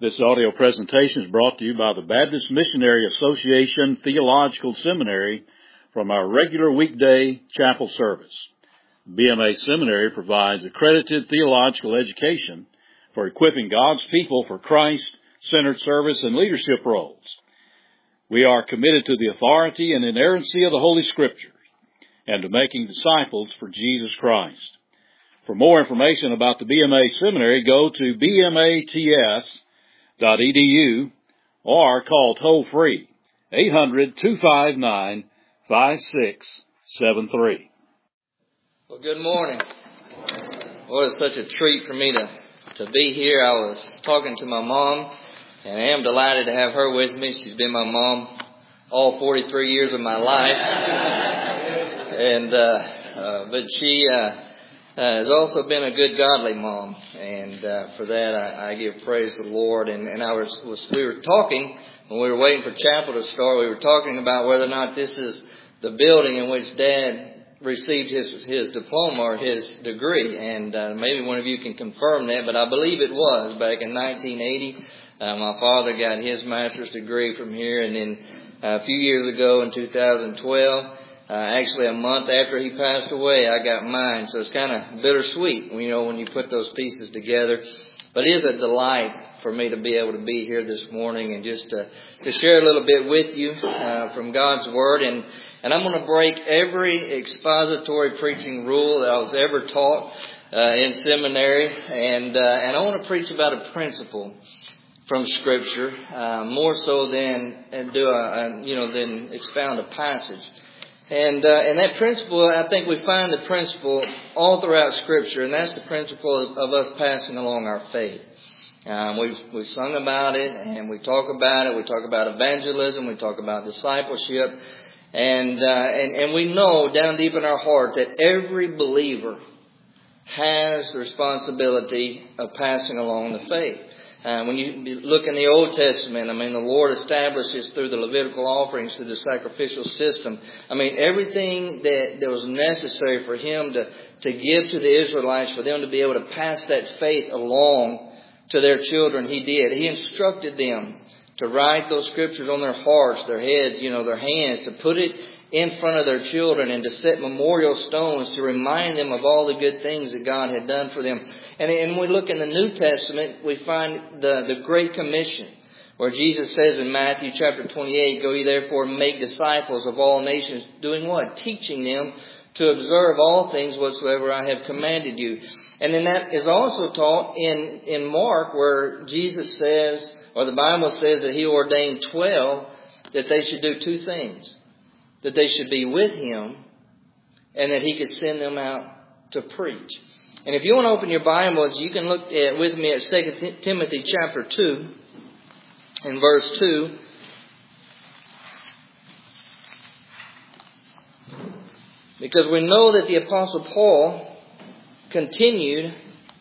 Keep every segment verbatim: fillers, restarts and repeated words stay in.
This audio presentation is brought to you by the Baptist Missionary Association Theological Seminary from our regular weekday chapel service. B M A Seminary provides accredited theological education for equipping God's people for Christ-centered service and leadership roles. We are committed to the authority and inerrancy of the Holy Scriptures and to making disciples for Jesus Christ. For more information about the B M A Seminary, go to b m a t s dot e d u or call toll-free eight hundred, two five nine, five six seven three. Well, good morning. Well, it's such a treat for me to, to be here. I was talking to my mom, and I am delighted to have her with me. She's been my mom all forty-three years of my life. and uh, uh, But she uh, uh, has also been a good, godly mom. And uh, for that, I, I give praise to the Lord. And, and I was, was we were talking, when we were waiting for chapel to start, we were talking about whether or not this is the building in which Dad received his his diploma or his degree, and uh, maybe one of you can confirm that, but I believe it was back in nineteen eighty. Uh, my father got his master's degree from here, and then uh, a few years ago in two thousand twelve, uh, actually a month after he passed away, I got mine. So it's kind of bittersweet, you know, when you put those pieces together. But it is a delight for me to be able to be here this morning and just to, to share a little bit with you uh, from God's Word. And And I'm going to break every expository preaching rule that I was ever taught uh, in seminary, and uh, and I want to preach about a principle from Scripture uh, more so than and do a, a you know than expound a passage. And uh, and that principle, I think we find the principle all throughout Scripture, and that's the principle of, of us passing along our faith. Um, we've we've sung about it, and we talk about it. We talk about evangelism. We talk about discipleship. And, uh, and, and we know down deep in our heart that every believer has the responsibility of passing along the faith. Uh, when you look in the Old Testament, I mean, the Lord establishes through the Levitical offerings, through the sacrificial system. I mean, everything that, that was necessary for Him to, to give to the Israelites, for them to be able to pass that faith along to their children, He did. He instructed them to write those scriptures on their hearts, their heads, you know, their hands, to put it in front of their children and to set memorial stones to remind them of all the good things that God had done for them. And, and when we look in the New Testament, we find the, the Great Commission, where Jesus says in Matthew chapter twenty-eight, "Go ye therefore and make disciples of all nations," doing what? Teaching them to observe all things whatsoever I have commanded you. And then that is also taught in, in Mark, where Jesus says, or the Bible says that He ordained twelve, that they should do two things. That they should be with Him, and that He could send them out to preach. And if you want to open your Bibles, you can look at, with me at Second Timothy chapter two, and verse two. Because we know that the Apostle Paul continued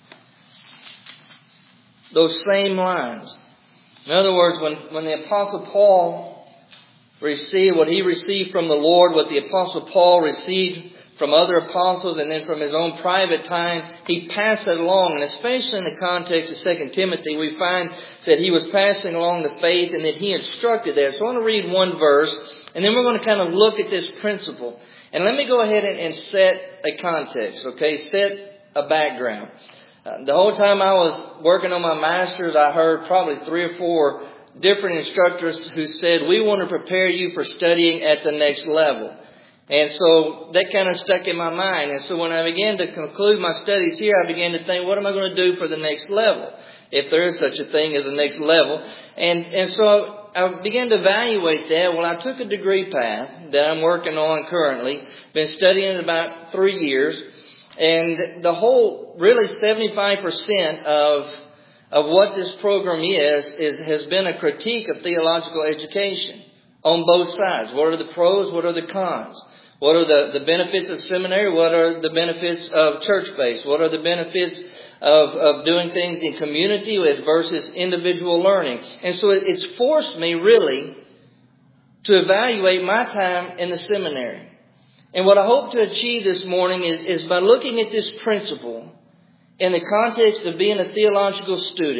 those same lines. In other words, when, when the Apostle Paul received what he received from the Lord, what the Apostle Paul received from other apostles, and then from his own private time, he passed it along. And especially in the context of Second Timothy, we find that he was passing along the faith and that he instructed that. So I want to read one verse, and then we're going to kind of look at this principle. And let me go ahead and, and set a context, okay? Set a background. Uh, the whole time I was working on my master's, I heard probably three or four different instructors who said, "We want to prepare you for studying at the next level." And so that kind of stuck in my mind. And so when I began to conclude my studies here, I began to think, what am I going to do for the next level? If there is such a thing as the next level. And, and so I began to evaluate that. Well, I took a degree path that I'm working on currently. Been studying it about three years. And the whole, really seventy-five percent of of what this program is, is has been a critique of theological education on both sides. What are the pros? What are the cons? What are the, the benefits of seminary? What are the benefits of church-based? What are the benefits of, of doing things in community with versus individual learning? And so it's forced me really to evaluate my time in the seminary. And what I hope to achieve this morning is, is by looking at this principle in the context of being a theological student,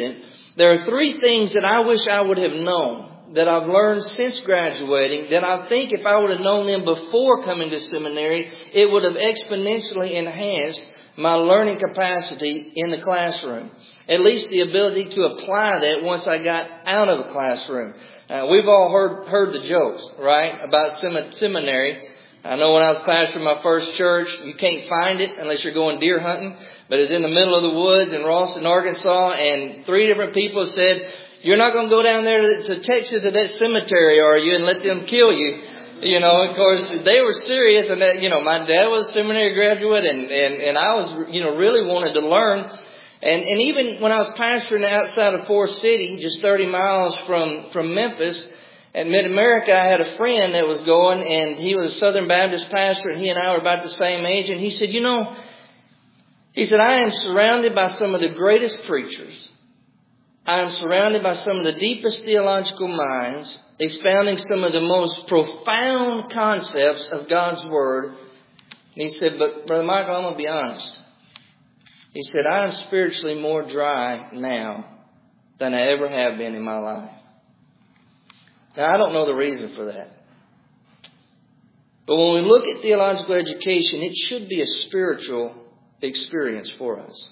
There are three things that I wish I would have known, that I've learned since graduating, that I think if I would have known them before coming to seminary, it would have exponentially enhanced my learning capacity in the classroom. At least the ability to apply that once I got out of the classroom. Uh, we've all heard heard the jokes, right, about sem- seminary. I know when I was pastoring my first church, you can't find it unless you're going deer hunting. But it's in the middle of the woods in Ralston, Arkansas, and three different people said, "You're not going to go down there to, to Texas to that cemetery, are you, and let them kill you?" You know, of course, they were serious, and that, you know, my dad was a seminary graduate, and, and, and I was, you know, really wanted to learn. And, and even when I was pastoring outside of Forest City, just thirty miles from, from Memphis, at Mid-America, I had a friend that was going, and he was a Southern Baptist pastor, and he and I were about the same age, and he said, you know, he said, I am surrounded by some of the greatest preachers. I am surrounded by some of the deepest theological minds, expounding some of the most profound concepts of God's Word. And he said, but Brother Michael, I'm going to be honest. He said, I am spiritually more dry now than I ever have been in my life. Now, I don't know the reason for that. But when we look at theological education, it should be a spiritual experience for us.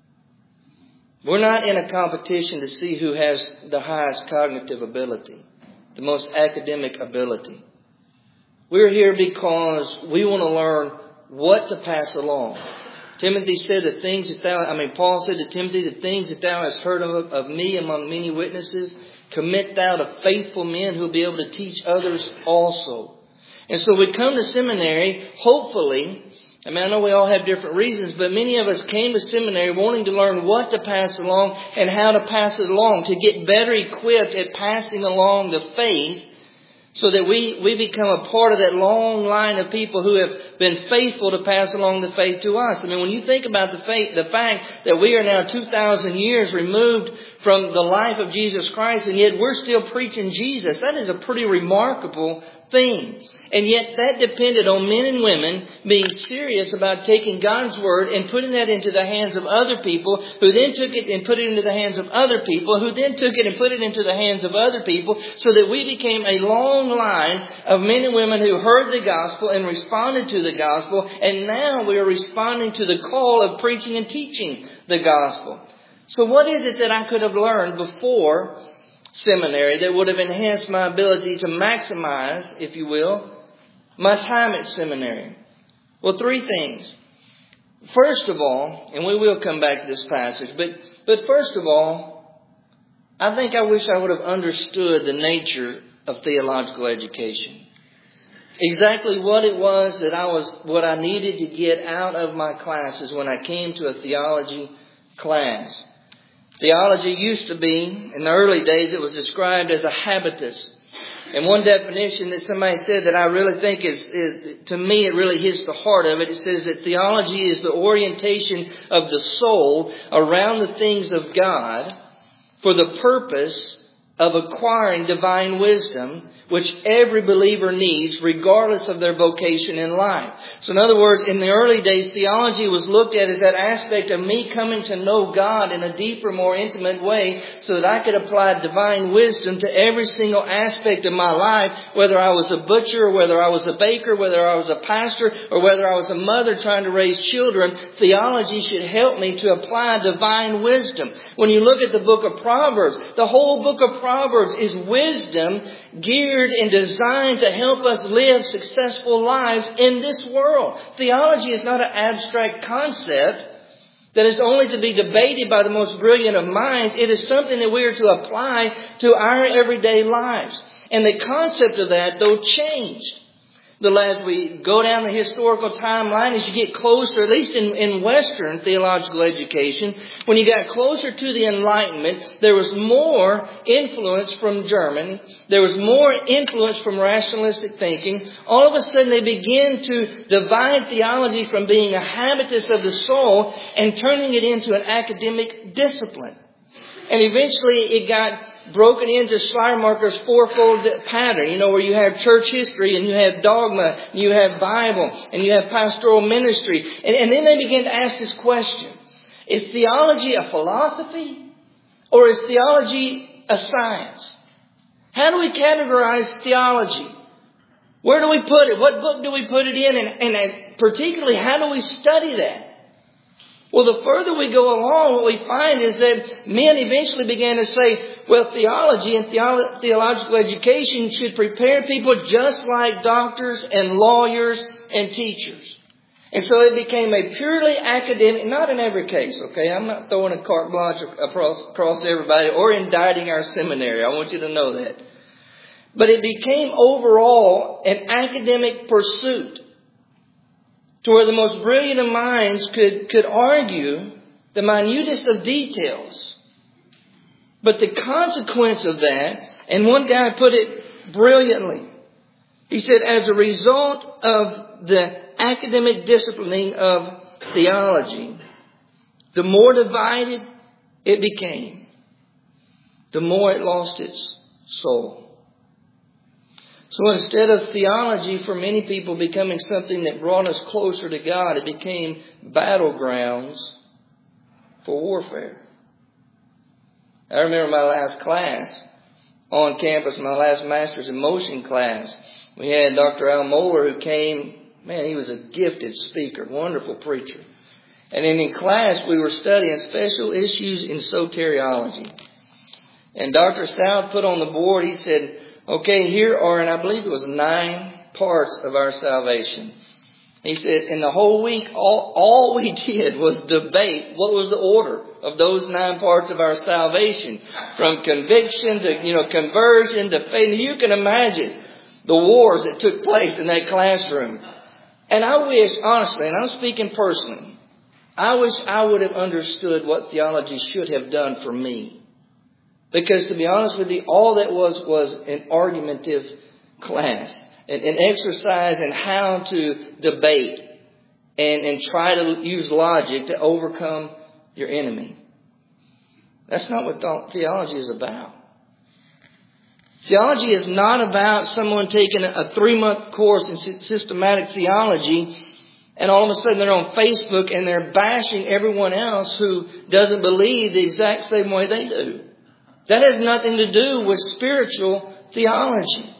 We're not in a competition to see who has the highest cognitive ability, the most academic ability. We're here because we want to learn what to pass along. Timothy said the things that thou, I mean, Paul said to Timothy, the things that thou hast heard of, of me among many witnesses, commit thou to faithful men who will be able to teach others also. And so we come to seminary, hopefully, I mean, I know we all have different reasons, but many of us came to seminary wanting to learn what to pass along and how to pass it along, to get better equipped at passing along the faith, so that we, we become a part of that long line of people who have been faithful to pass along the faith to us. I mean, when you think about the faith, the fact that we are now two thousand years removed from the life of Jesus Christ, and yet we're still preaching Jesus, that is a pretty remarkable thing. And yet that depended on men and women being serious about taking God's Word and putting that into the hands of other people, who then took it and put it into the hands of other people, who then took it and put it into the hands of other people, so that we became a long line of men and women who heard the gospel and responded to the gospel. And now we are responding to the call of preaching and teaching the gospel. So what is it that I could have learned before seminary that would have enhanced my ability to maximize, if you will, my time at seminary? Well, three things. First of all, and we will come back to this passage, but, but first of all, I think I wish I would have understood the nature of theological education. Exactly what it was that I was, what I needed to get out of my classes when I came to a theology class. Theology used to be, in the early days, it was described as a habitus. And one definition that somebody said that I really think is, is, to me, it really hits the heart of it. It says that theology is the orientation of the soul around the things of God for the purpose of acquiring divine wisdom, which every believer needs regardless of their vocation in life. So in other words, in the early days, theology was looked at as that aspect of me coming to know God in a deeper, more intimate way, so that I could apply divine wisdom to every single aspect of my life, whether I was a butcher, or whether I was a baker, whether I was a pastor, or whether I was a mother trying to raise children. Theology should help me to apply divine wisdom. When you look at the book of Proverbs, the whole book of Proverbs is wisdom geared and designed to help us live successful lives in this world. Theology is not an abstract concept that is only to be debated by the most brilliant of minds. It is something that we are to apply to our everyday lives. And the concept of that, though, changed. The as we go down the historical timeline, as you get closer, at least in, in Western theological education, when you got closer to the Enlightenment, there was more influence from Germany. There was more influence from rationalistic thinking. All of a sudden, they began to divide theology from being a habitus of the soul and turning it into an academic discipline. And eventually, it got broken into Schleiermacher's fourfold pattern, you know, where you have church history and you have dogma, and you have Bible, and you have pastoral ministry. And, and then they began to ask this question: is theology a philosophy, Or is theology a science? How do we categorize theology? Where do we put it? What book do we put it in? And, and particularly, how do we study that? Well, the further we go along, what we find is that men eventually began to say, well, theology and theolo- theological education should prepare people just like doctors and lawyers and teachers. And so it became a purely academic, not in every case, okay? I'm not throwing a carte blanche across, across everybody or indicting our seminary. I want you to know that. But it became overall an academic pursuit to where the most brilliant of minds could, could argue the minutest of details. But the consequence of that, and one guy put it brilliantly, he said, as a result of the academic disciplining of theology, the more divided it became, the more it lost its soul. So instead of theology for many people becoming something that brought us closer to God, it became battlegrounds for warfare. I remember my last class on campus, my last Master's in Motion class. We had Doctor Al Mohler who came. Man, he was a gifted speaker, wonderful preacher. And then in class we were studying special issues in soteriology. And Doctor Stout put on the board, he said, okay, here are, and I believe it was nine parts of our salvation. He said, in the whole week, all, all we did was debate what was the order of those nine parts of our salvation. From conviction to, you know, conversion to faith. You can imagine the wars that took place in that classroom. And I wish, honestly, and I'm speaking personally, I wish I would have understood what theology should have done for me. Because to be honest with you, all that was was an argumentative class. An, an exercise in how to debate and, and try to use logic to overcome your enemy. That's not what theology is about. Theology is not about someone taking a, a three-month course in systematic theology and all of a sudden they're on Facebook and they're bashing everyone else who doesn't believe the exact same way they do. That has nothing to do with spiritual theology.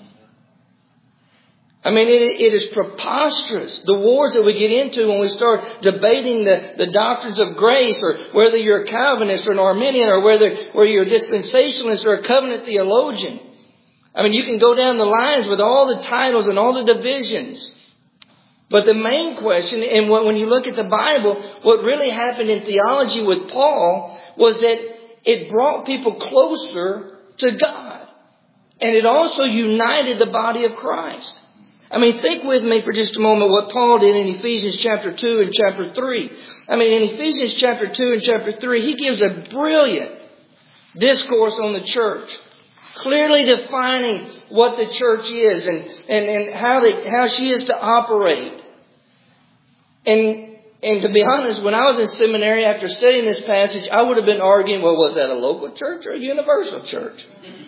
I mean, it, it is preposterous. The wars that we get into when we start debating the, the doctrines of grace, or whether you're a Calvinist or an Arminian, or whether, whether you're a dispensationalist or a covenant theologian. I mean, you can go down the lines with all the titles and all the divisions. But the main question, and when you look at the Bible, what really happened in theology with Paul was that it brought people closer to God. And it also united the body of Christ. I mean, think with me for just a moment what Paul did in Ephesians chapter two and chapter three. I mean, in Ephesians chapter two and chapter three, he gives a brilliant discourse on the church, clearly defining what the church is and, and, and how they, how she is to operate. And And to be honest, when I was in seminary, after studying this passage, I would have been arguing, well, was that a local church or a universal church?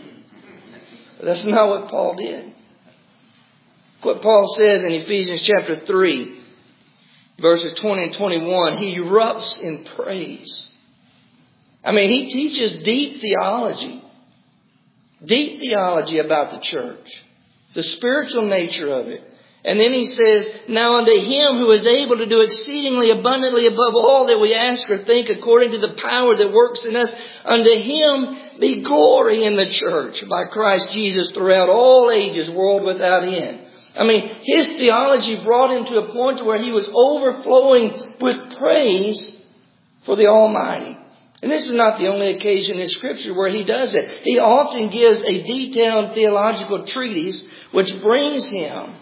But that's not what Paul did. What Paul says in Ephesians chapter three, verses twenty and twenty-one, he erupts in praise. I mean, he teaches deep theology. Deep theology about the church. The spiritual nature of it. And then he says, now unto him who is able to do exceedingly abundantly above all that we ask or think according to the power that works in us, unto him be glory in the church by Christ Jesus throughout all ages, world without end. I mean, his theology brought him to a point where he was overflowing with praise for the Almighty. And this is not the only occasion in Scripture where he does it. He often gives a detailed theological treatise which brings him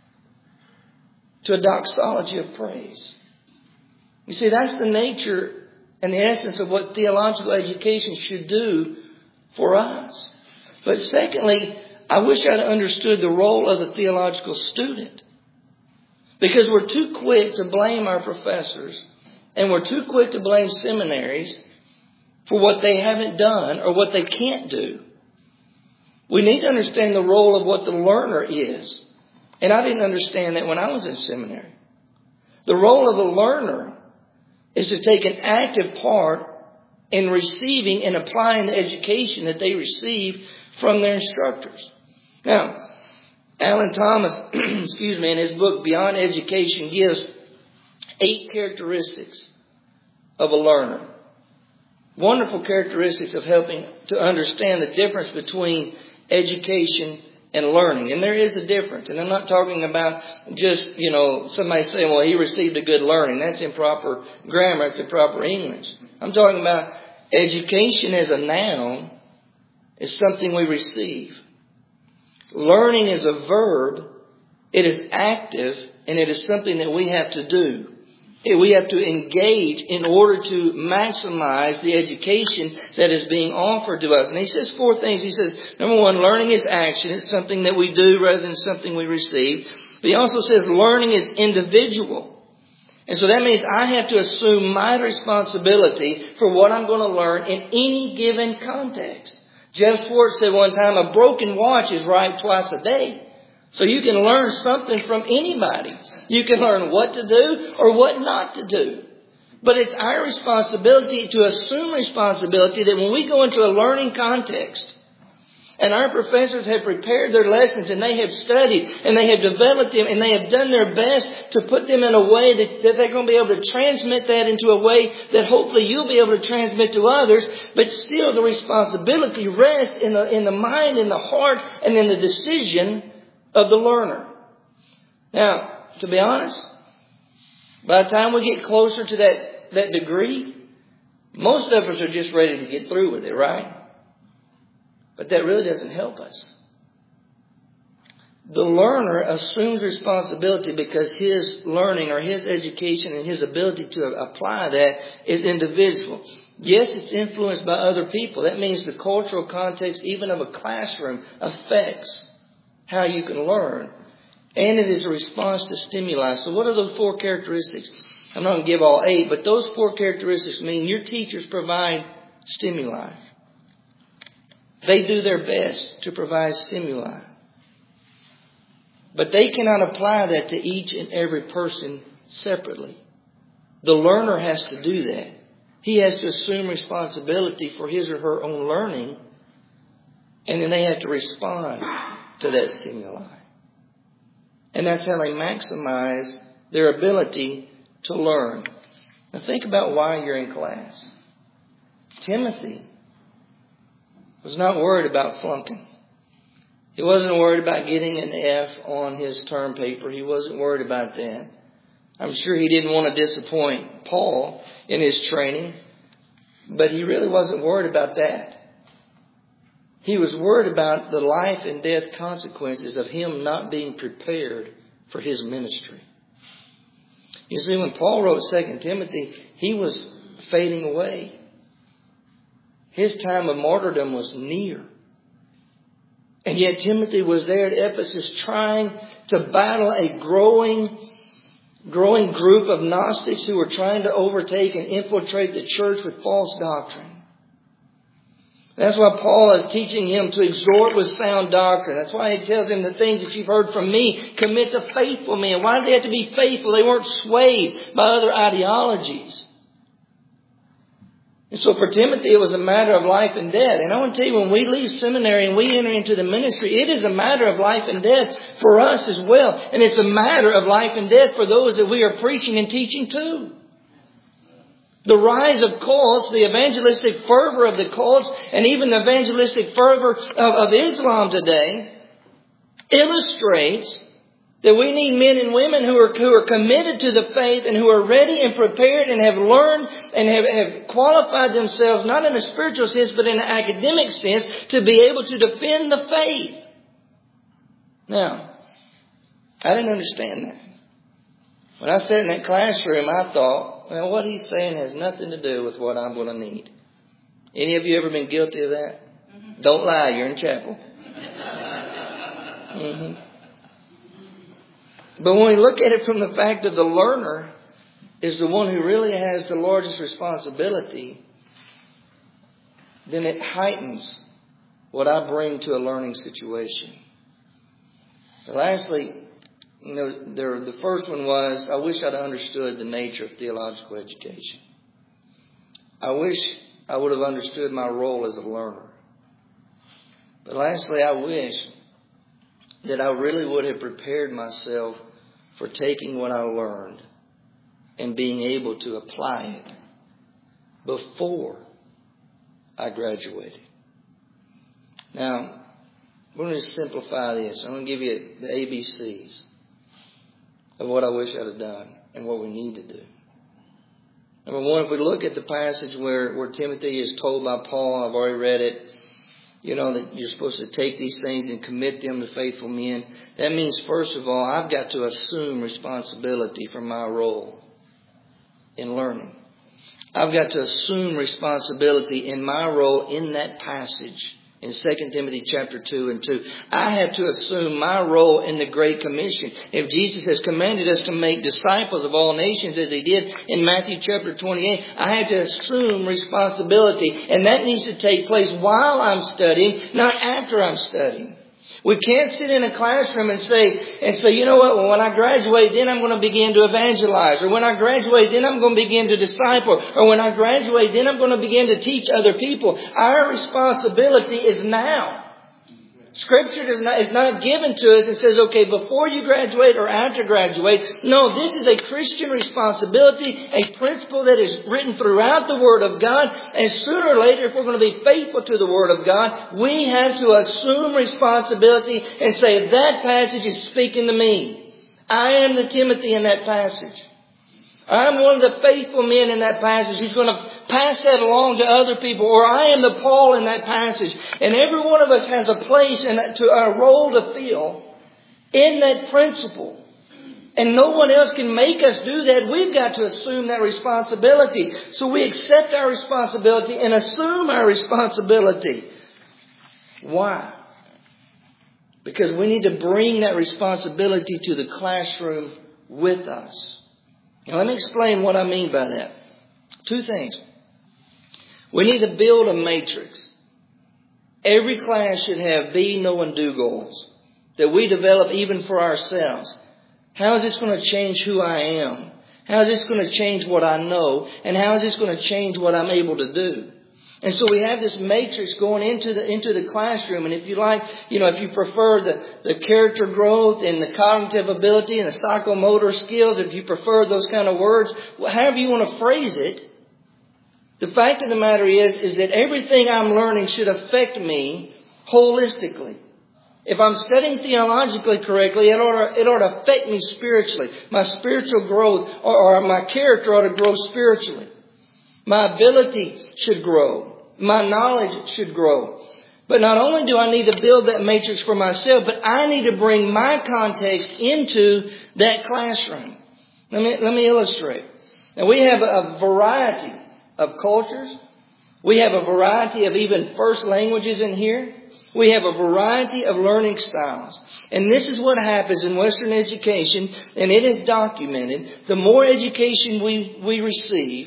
to a doxology of praise. You see, that's the nature and the essence of what theological education should do for us. But secondly, I wish I'd understood the role of the theological student. Because we're too quick to blame our professors, and we're too quick to blame seminaries for what they haven't done or what they can't do. We need to understand the role of what the learner is. And I didn't understand that when I was in seminary. The role of the learner is to take an active part in receiving and applying the education that they receive from their instructors. Now, Alan Thomas, excuse me, in his book Beyond Education gives eight characteristics of a learner. Wonderful characteristics of helping to understand the difference between education and learning. And there is a difference. And I'm not talking about just, you know, somebody saying, well, he received a good learning. That's improper grammar. That's improper English. I'm talking about education as a noun is something we receive. Learning is a verb. It is active, and it is something that we have to do. We have to engage in order to maximize the education that is being offered to us. And he says four things. He says, number one, learning is action. It's something that we do rather than something we receive. But he also says learning is individual. And so that means I have to assume my responsibility for what I'm going to learn in any given context. Jeff Schwartz said one time, a broken watch is right twice a day. So you can learn something from anybody. You can learn what to do or what not to do. But it's our responsibility to assume responsibility that when we go into a learning context and our professors have prepared their lessons and they have studied and they have developed them and they have done their best to put them in a way that, that they're going to be able to transmit that into a way that hopefully you'll be able to transmit to others. But still the responsibility rests in the, in the mind, in the heart, and in the decision of the learner. Now, to be honest, by the time we get closer to that, that degree, most of us are just ready to get through with it, right? But that really doesn't help us. The learner assumes responsibility because his learning or his education and his ability to apply that is individual. Yes, it's influenced by other people. That means the cultural context, even of a classroom, affects how you can learn. And it is a response to stimuli. So what are those four characteristics? I'm not going to give all eight, but those four characteristics mean your teachers provide stimuli. They do their best to provide stimuli. But they cannot apply that to each and every person separately. The learner has to do that. He has to assume responsibility for his or her own learning, and then they have to respond to that stimuli. And that's how they maximize their ability to learn. Now think about why you're in class. Timothy was not worried about flunking. He wasn't worried about getting an F on his term paper. He wasn't worried about that. I'm sure he didn't want to disappoint Paul in his training, but he really wasn't worried about that. He was worried about the life and death consequences of him not being prepared for his ministry. You see, when Paul wrote Second Timothy, he was fading away. His time of martyrdom was near. And yet Timothy was there at Ephesus trying to battle a growing, growing group of Gnostics who were trying to overtake and infiltrate the church with false doctrine. That's why Paul is teaching him to exhort with sound doctrine. That's why he tells him the things that you've heard from me, commit to faithful men. Why did they have to be faithful? They weren't swayed by other ideologies. And so for Timothy, it was a matter of life and death. And I want to tell you, when we leave seminary and we enter into the ministry, it is a matter of life and death for us as well. And it's a matter of life and death for those that we are preaching and teaching to. The rise of cults, the evangelistic fervor of the cults, and even the evangelistic fervor of, of Islam today illustrates that we need men and women who are, who are committed to the faith and who are ready and prepared and have learned and have, have qualified themselves, not in a spiritual sense, but in an academic sense, to be able to defend the faith. Now, I didn't understand that. When I sat in that classroom, I thought, well, what he's saying has nothing to do with what I'm going to need. Any of you ever been guilty of that? Mm-hmm. Don't lie, you're in chapel. Mm-hmm. But when we look at it from the fact that the learner is the one who really has the largest responsibility, then it heightens what I bring to a learning situation. And lastly, you know, there, the first one was, I wish I'd understood the nature of theological education. I wish I would have understood my role as a learner. But lastly, I wish that I really would have prepared myself for taking what I learned and being able to apply it before I graduated. Now, we're going to simplify this. I'm going to give you the A B Cs of what I wish I'd have done and what we need to do. Number one, if we look at the passage where, where Timothy is told by Paul, I've already read it, you know, that you're supposed to take these things and commit them to faithful men. That means, first of all, I've got to assume responsibility for my role in learning. I've got to assume responsibility in my role in that passage in Second Timothy chapter two and two. I have to assume my role in the Great Commission. If Jesus has commanded us to make disciples of all nations as He did in Matthew chapter twenty-eight, I have to assume responsibility. And that needs to take place while I'm studying, not after I'm studying. We can't sit in a classroom and say, and say, you know what, well, when I graduate, then I'm going to begin to evangelize. Or when I graduate, then I'm going to begin to disciple. Or when I graduate, then I'm going to begin to teach other people. Our responsibility is now. Scripture is not, is not given to us and says, okay, before you graduate or after graduate. No, this is a Christian responsibility, a principle that is written throughout the Word of God. And sooner or later, if we're going to be faithful to the Word of God, we have to assume responsibility and say, that passage is speaking to me. I am the Timothy in that passage. I'm one of the faithful men in that passage who's going to pass that along to other people. Or I am the Paul in that passage. And every one of us has a place and a, a role to fill in that principle. And no one else can make us do that. We've got to assume that responsibility. So we accept our responsibility and assume our responsibility. Why? Because we need to bring that responsibility to the classroom with us. Now let me explain what I mean by that. Two things. We need to build a matrix. Every class should have be, know, and do goals that we develop even for ourselves. How is this going to change who I am? How is this going to change what I know? And how is this going to change what I'm able to do? And so we have this matrix going into the into the classroom. And if you like, you know, if you prefer the, the character growth and the cognitive ability and the psychomotor skills, if you prefer those kind of words, however you want to phrase it, the fact of the matter is, is that everything I'm learning should affect me holistically. If I'm studying theologically correctly, it ought to, it ought to affect me spiritually. My spiritual growth or, or my character ought to grow spiritually. My ability should grow. My knowledge should grow. But not only do I need to build that matrix for myself, but I need to bring my context into that classroom. Let me, let me illustrate. Now we have a variety of cultures. We have a variety of even first languages in here. We have a variety of learning styles. And this is what happens in Western education, and it is documented. The more education we, we receive,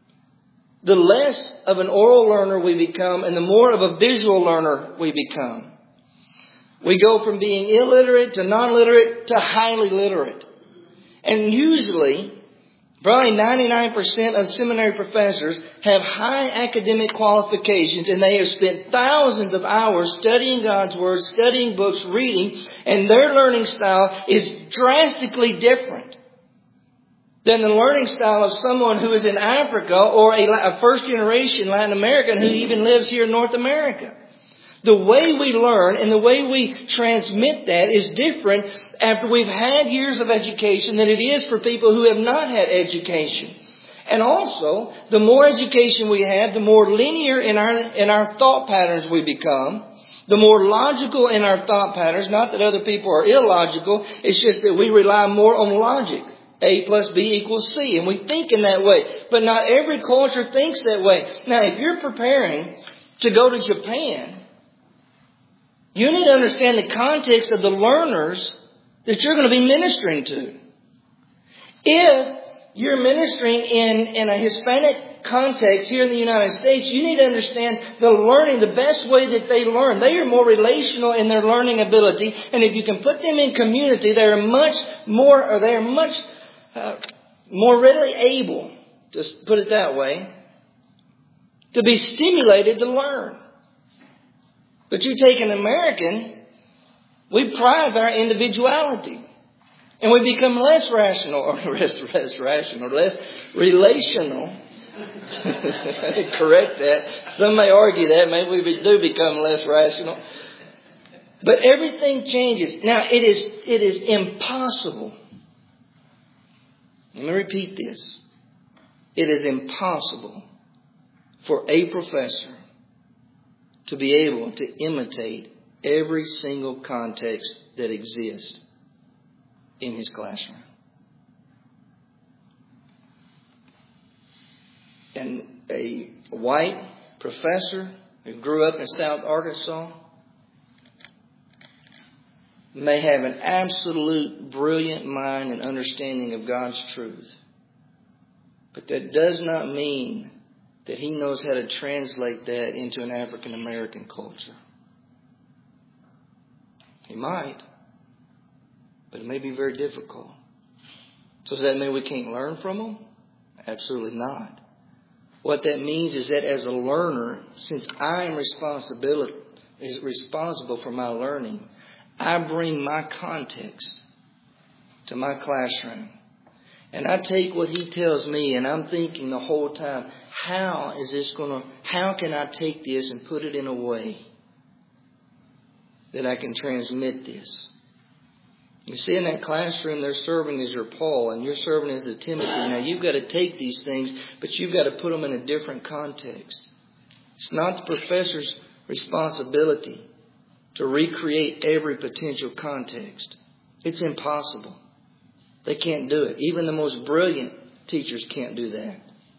the less of an oral learner we become and the more of a visual learner we become. We go from being illiterate to non-literate to highly literate. And usually, probably ninety-nine percent of seminary professors have high academic qualifications and they have spent thousands of hours studying God's Word, studying books, reading, and their learning style is drastically different than the learning style of someone who is in Africa or a, a first-generation Latin American who even lives here in North America. The way we learn and the way we transmit that is different after we've had years of education than it is for people who have not had education. And also, the more education we have, the more linear in our in our thought patterns we become. The more logical in our thought patterns. Not that other people are illogical. It's just that we rely more on logic. A plus B equals C. And we think in that way. But not every culture thinks that way. Now, if you're preparing to go to Japan, you need to understand the context of the learners that you're going to be ministering to. If you're ministering in, in a Hispanic context here in the United States, you need to understand the learning, the best way that they learn. They are more relational in their learning ability. And if you can put them in community, they are much more, or they are much uh, more readily able, just put it that way, to be stimulated to learn. But you take an American, we prize our individuality. And we become less rational, or less, less rational, less relational. Correct that. Some may argue that. Maybe we do become less rational. But everything changes. Now, it is, it is impossible. Let me repeat this. It is impossible for a professor to be able to imitate every single context that exists in his classroom. And a white professor who grew up in South Arkansas may have an absolute brilliant mind and understanding of God's truth. But that does not mean that he knows how to translate that into an African American culture. He might, but it may be very difficult. So does that mean we can't learn from him? Absolutely not. What that means is that as a learner, since I am responsibility, is responsible for my learning, I bring my context to my classroom. And I take what he tells me and I'm thinking the whole time, how is this going to, how can I take this and put it in a way that I can transmit this? You see, in that classroom, they're serving as your Paul and you're serving as the Timothy. Now, you've got to take these things, but you've got to put them in a different context. It's not the professor's responsibility to recreate every potential context. It's impossible. They can't do it. Even the most brilliant teachers can't do that.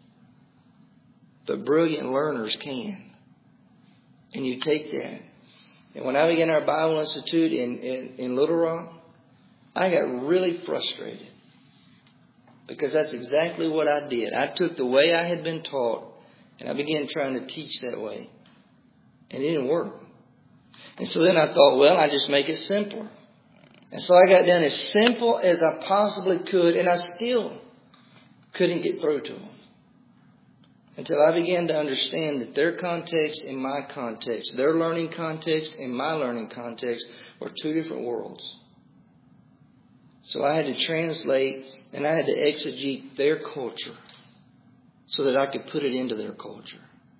But brilliant learners can. And you take that. And when I began our Bible Institute in, in, in Little Rock, I got really frustrated. Because that's exactly what I did. I took the way I had been taught and I began trying to teach that way. And it didn't work. And so then I thought, well, I just make it simpler. And so I got down as simple as I possibly could, and I still couldn't get through to them. Until I began to understand that their context and my context, their learning context and my learning context were two different worlds. So I had to translate and I had to exegete their culture so that I could put it into their culture.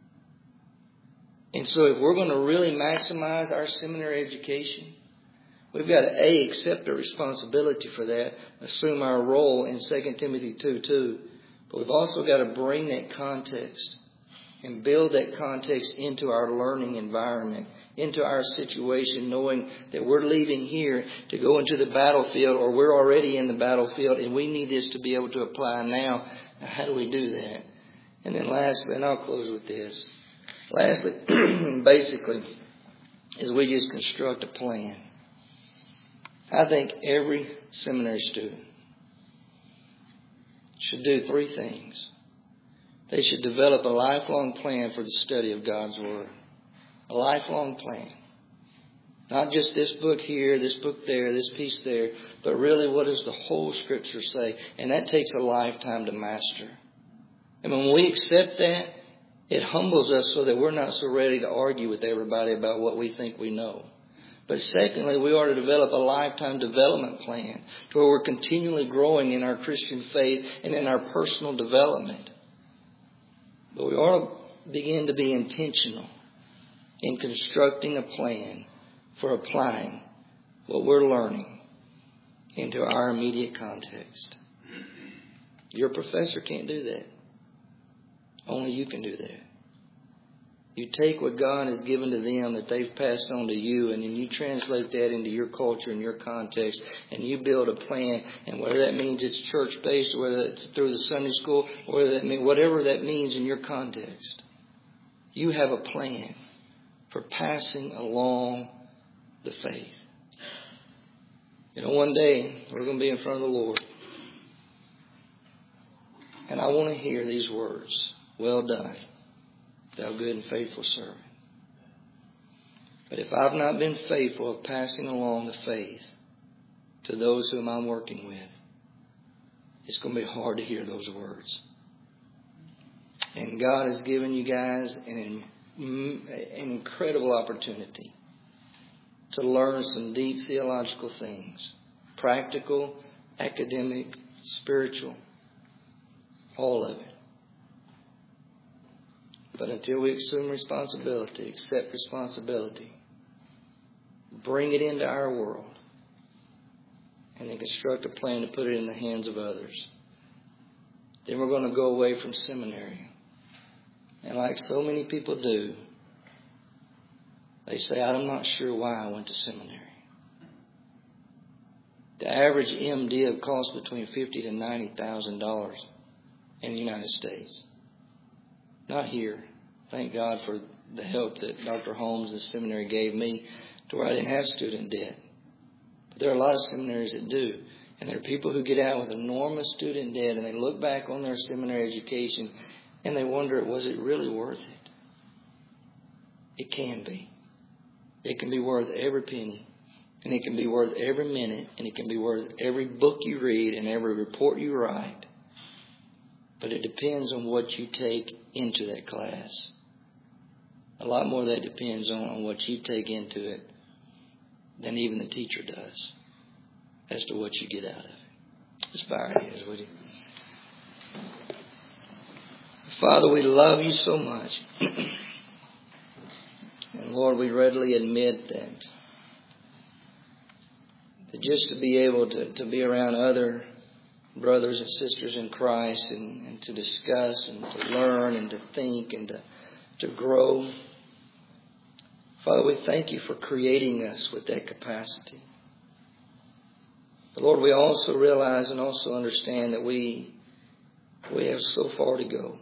And so if we're going to really maximize our seminary education, we've got to, A, accept our responsibility for that, assume our role in Second Timothy two two. But we've also got to bring that context and build that context into our learning environment, into our situation, knowing that we're leaving here to go into the battlefield, or we're already in the battlefield, and we need this to be able to apply now. Now, how do we do that? And then lastly, and I'll close with this. Lastly, basically, is we just construct a plan. I think every seminary student should do three things. They should develop a lifelong plan for the study of God's Word. A lifelong plan. Not just this book here, this book there, this piece there, but really what does the whole Scripture say? And that takes a lifetime to master. And when we accept that, it humbles us so that we're not so ready to argue with everybody about what we think we know. But secondly, we ought to develop a lifetime development plan to where we're continually growing in our Christian faith and in our personal development. But we ought to begin to be intentional in constructing a plan for applying what we're learning into our immediate context. Your professor can't do that. Only you can do that. You take what God has given to them that they've passed on to you, and then you translate that into your culture and your context, and you build a plan. And whether that means it's church-based, or whether it's through the Sunday school, or whether that mean, whatever that means in your context, you have a plan for passing along the faith. You know, one day we're going to be in front of the Lord, and I want to hear these words. Well done, thou good and faithful servant. But if I've not been faithful of passing along the faith to those whom I'm working with, it's going to be hard to hear those words. And God has given you guys an, an incredible opportunity to learn some deep theological things. Practical, academic, spiritual. All of it. But until we assume responsibility, accept responsibility, bring it into our world, and then construct a plan to put it in the hands of others, then we're going to go away from seminary. And like so many people do, they say, I'm not sure why I went to seminary. The average M Div costs between fifty thousand to ninety thousand dollars in the United States. Not here. Thank God for the help that Doctor Holmes and the seminary gave me to where I didn't have student debt. But there are a lot of seminaries that do. And there are people who get out with enormous student debt and they look back on their seminary education and they wonder, was it really worth it? It can be. It can be worth every penny. And it can be worth every minute. And it can be worth every book you read and every report you write. But it depends on what you take into that class. A lot more of that depends on, on what you take into it than even the teacher does as to what you get out of it. Let's bow our heads, would you? Father, we love you so much. And Lord, we readily admit that, that just to be able to, to be around other brothers and sisters in Christ and, and to discuss and to learn and to think and to, to grow. Father, we thank you for creating us with that capacity. But Lord, we also realize and also understand that we, we have so far to go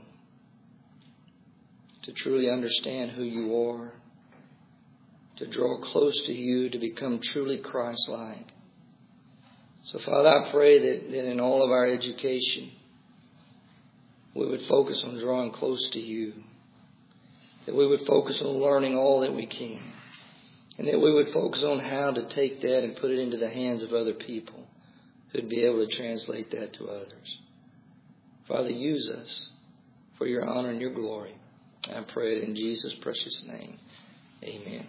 to truly understand who you are, to draw close to you, to become truly Christ-like. So, Father, I pray that, that in all of our education, we would focus on drawing close to you. That we would focus on learning all that we can. And that we would focus on how to take that and put it into the hands of other people who'd be able to translate that to others. Father, use us for your honor and your glory. I pray it in Jesus' precious name. Amen.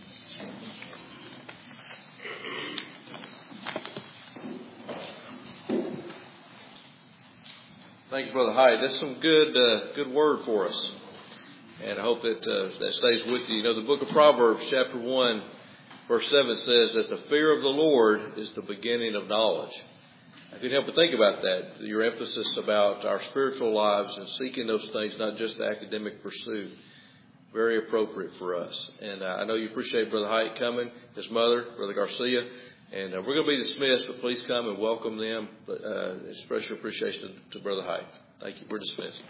Thank you, Brother Hyde. That's some good uh, good word for us. And I hope that uh, that stays with you. You know, the book of Proverbs, chapter one, verse seven says that the fear of the Lord is the beginning of knowledge. I couldn't help but think about that. Your emphasis about our spiritual lives and seeking those things, not just the academic pursuit. Very appropriate for us. And uh, I know you appreciate Brother Hyde coming, his mother, Brother Garcia. And uh, we're going to be dismissed, but please come and welcome them. But uh, express your appreciation to, to Brother Hyde. Thank you. We're dismissed.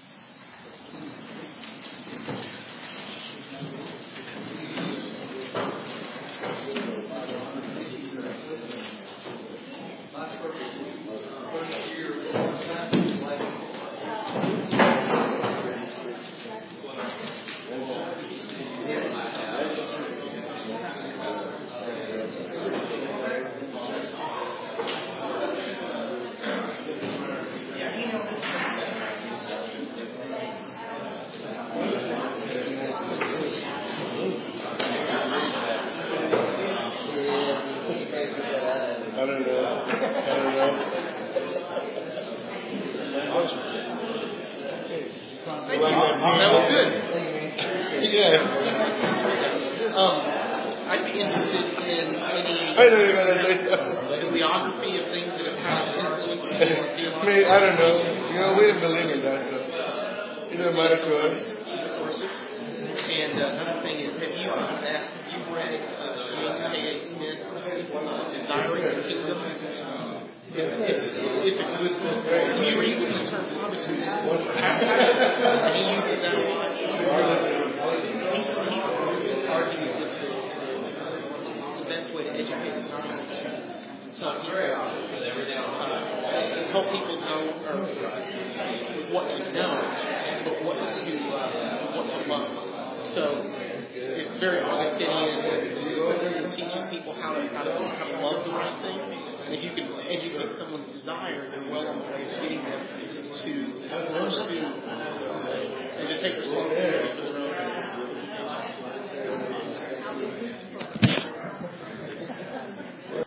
That was good. Yeah. Um, I'd be interested in any bibliography of things that have kind of influenced you. I mean, I don't know. You know, we didn't believe in that, so it doesn't matter to us. Sources. And uh, another thing is, have you uh, have you read uh, James K A. Smith, uh, Desiring the Kingdom? It's, it's, it's a good book. And you were using the term habitus. And he uses that a lot. He, he argues that the best way to educate is not only to some people, uh, help people know or with what to know, but what to uh, what to love. So it's very Augustinian and teaching people how to how to how to love the right things. And if you can educate someone's desire, they're well on the way to getting there. to, to, and to take responsibility for their own